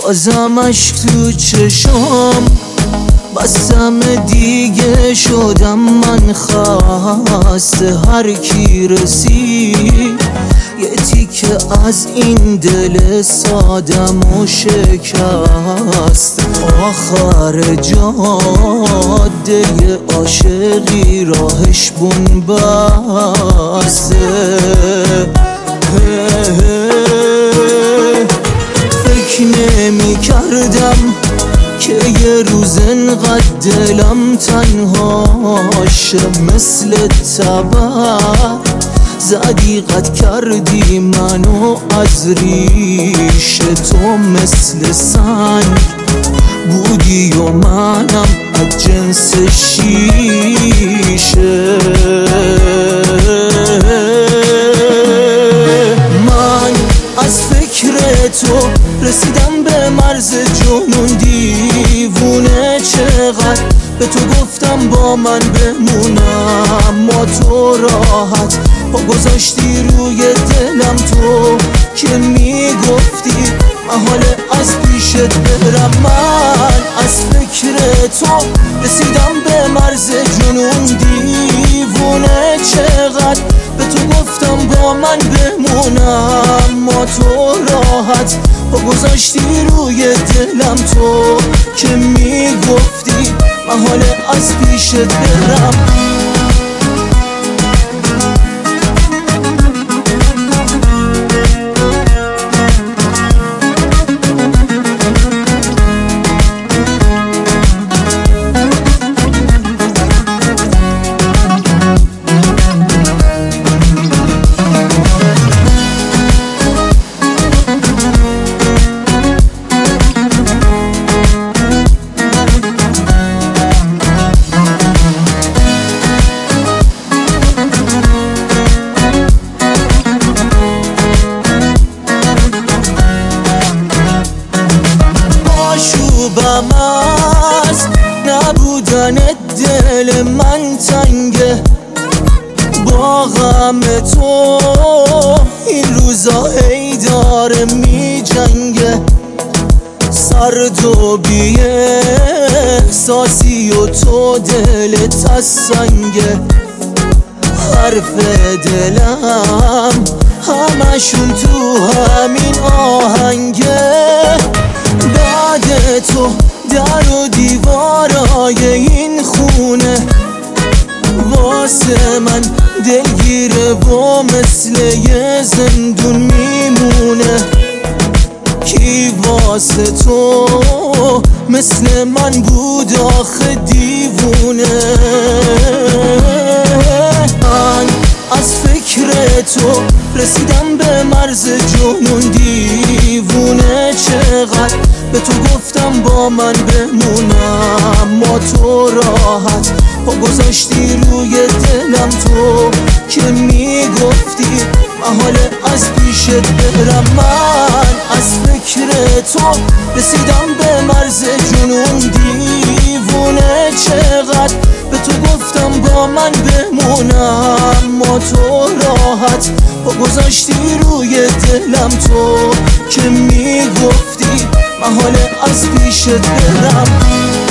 بازم اشک تو چشام بستم دیگه شدم من خسته. هر کی رسید یه تیکه از این دل سادم و شکست. آخر جاده عاشقی راهش بون بسته. فکر نمی کردم که یه روز انقدر دلم تنهاشه. مثل تبر زدی قد کردی منو از ریشه. تو مثل سنگ بودی و منم از جنس شیشه. من از فکر تو رسیدم به مرز جنون. دیوونه چقدر به تو گفتم با من بمونم، ما تو راحت پا گذاشتی روی دلم. تو که میگفتی محاله از پیشت برم. من از فکر تو رسیدم به مرز جنون. دیوونه چقدر به تو گفتم با من بمونم، ما تو راحت پا گذاشتی روی دلم. تو که میگفتی محاله از پیشت برم. آشوبم از نبودن دل من تنگه. با غم تو این روزا هی داره می جنگه. سرد و بی احساسی و تو دلت از سنگه. حرف دلم همشون تو همین آهنگه. بعد تو در و دیوارای این خونه واسه من دلگیره و مثل یه زندون میمونه. کی واسه تو مثل من بود آخه دیوونه. من از فکر تو رسیدم به مرز جنون. دیوونه چقدر به تو گفتم با من بمونم، ما تو راحت پا گذاشتی روی دلم. تو که میگفتی محاله از پیشت برم. من از فکر تو رسیدم به مرز جنون. دیوونه چقدر به تو گفتم با من بمونم، ما تو راحت پا گذاشتی روی دلم. تو که میگفتی محاله از پیشت برم.